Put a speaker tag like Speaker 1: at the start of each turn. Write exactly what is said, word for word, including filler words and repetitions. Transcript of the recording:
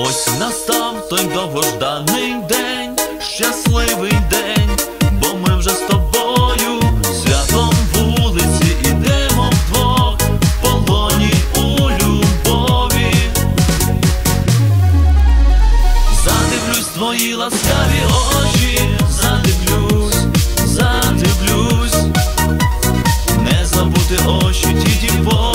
Speaker 1: Ось настав той довгожданий день, щасливий день, бо ми вже з тобою святом вулиці ідемо вдвох, в полоні у любові. Задивлюсь в твої ласкаві очі, задивлюсь, задивлюсь, не забути очі ті дівочі.